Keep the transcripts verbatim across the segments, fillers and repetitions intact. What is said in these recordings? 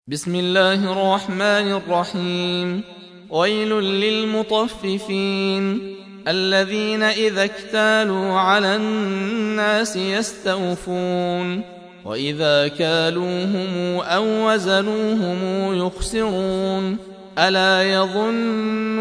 بسم الله الرحمن الرحيم. ويل للمطففين الذين إذا اكتالوا على الناس يستوفون وإذا كالوهم أو وزنوهم يخسرون ألا يظن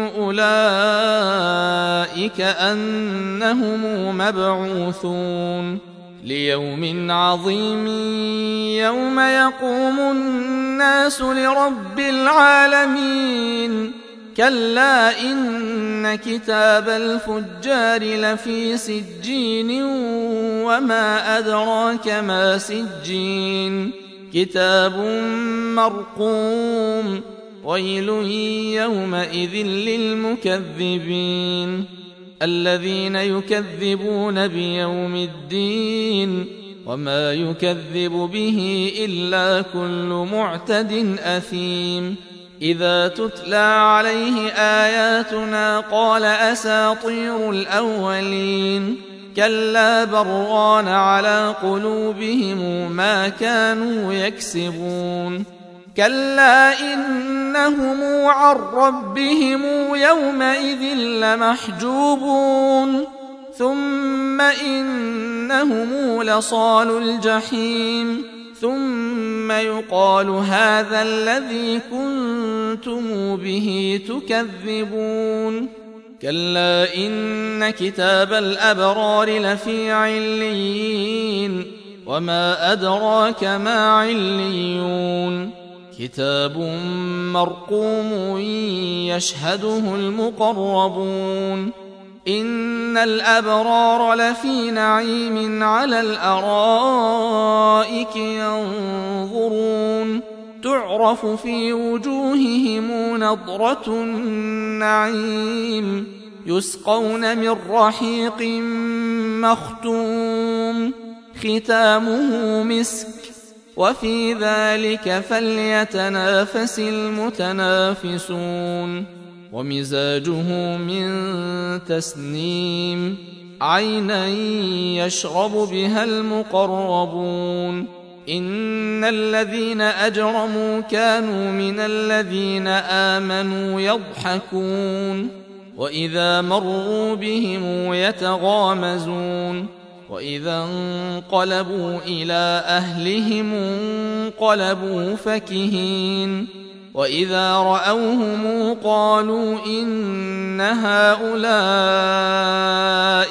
أولئك أنهم مبعوثون ليوم عظيم يوم يقوم الناس لرب العالمين. كلا إن كتاب الفجار لفي سجين وما أدراك ما سجين كتاب مرقوم. ويل يومئذ للمكذبين الذين يكذبون بيوم الدين وما يكذب به إلا كل معتد أثيم. إذا تتلى عليه آياتنا قال أساطير الأولين كلا بران على قلوبهم ما كانوا يكسبون. كلا إنهم عن ربهم يومئذ لمحجوبون ثم إنهم لصالو الجحيم ثم يقال هذا الذي كنتم به تكذبون. كلا إن كتاب الأبرار لفي عليين وما أدراك ما عليون كتاب مرقوم يشهده المقربون. إن الأبرار لفي نعيم على الأرائك ينظرون تعرف في وجوههم نضرة النعيم يسقون من رحيق مختوم ختامه مسك وفي ذلك فليتنافس المتنافسون. ومزاجه من تسنيم عينا يشرب بها المقربون. إن الذين أجرموا كانوا من الذين آمنوا يضحكون وإذا مروا بهم يتغامزون وإذا انقلبوا إلى أهلهم انقلبوا فكهين وإذا رأوهم قالوا إن هؤلاء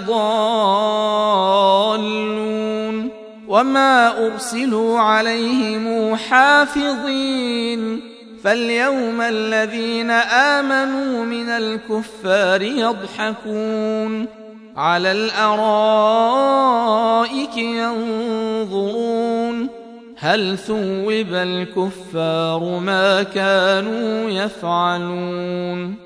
لضالون وما أرسلوا عليهم حافظين. فاليوم الذين آمنوا من الكفار يضحكون على الأرائك ينظرون هل ثوب الكفار ما كانوا يفعلون.